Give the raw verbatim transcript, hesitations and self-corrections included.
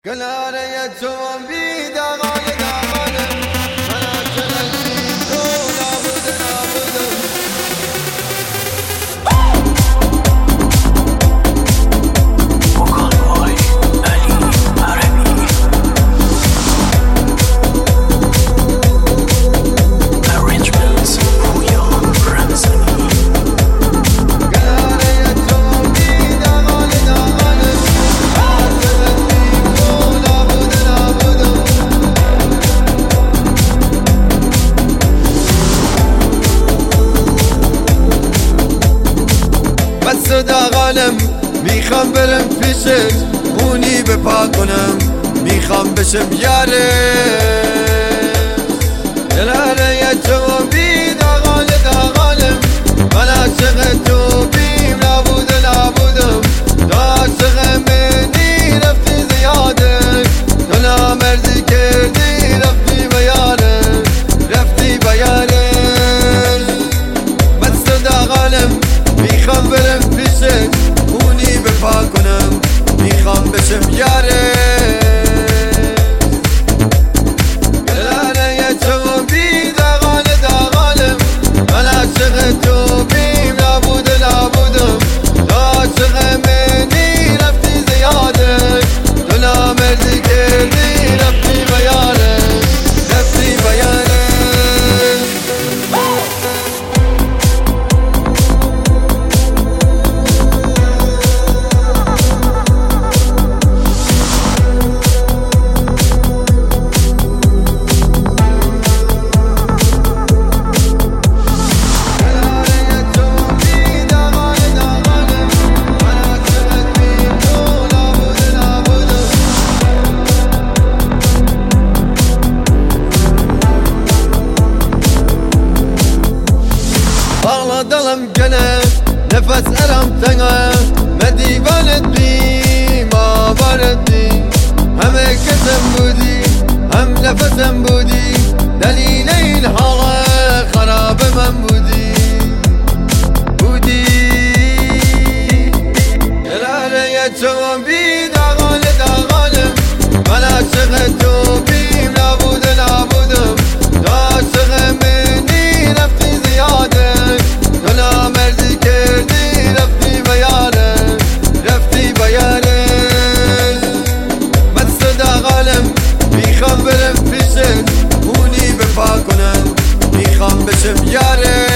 کناره تو بی دغال دغالم من چقدر تو نابود نابودم وکانوای علی عربی Arrangements پویا رمزانی کناره تو بی دغال دغالم من چقدر تو نابود نابودم بس دغالم میخوام برم پیشت خونی بپا کنم میخوام بشم یاره کناره تو بی دغال دغالم من عاشق تو بیم نبود نبودم تو عاشق منی رفتی زیاده تو نامردی کردی رفتی بیاره رفتی بیاره بس دغالم میخوام برم پیشت خونی بپا کنم میخوام بشم یاره کناره تو بی دغال دغالم من عاشق تو بیم نبود نبودم تو عاشق منی رفتی زیاده تو نامردی کردی رفتی بیاره رفتی بیاره Dalım gene nefes eram tenge me divanet bi ma varedi hem kesem budi hem nefesem budi delileyn hala kharabe men budi budi elare çavan bi dağal dağalım ben aşık tu bim nabud nabudum aşık beni nefsi ziyade تو نامردی کردی رفتی بیاره رفتی بیاره بس دغالم میخوام برم پیشت خونی بپا کنم میخوام بشم یاره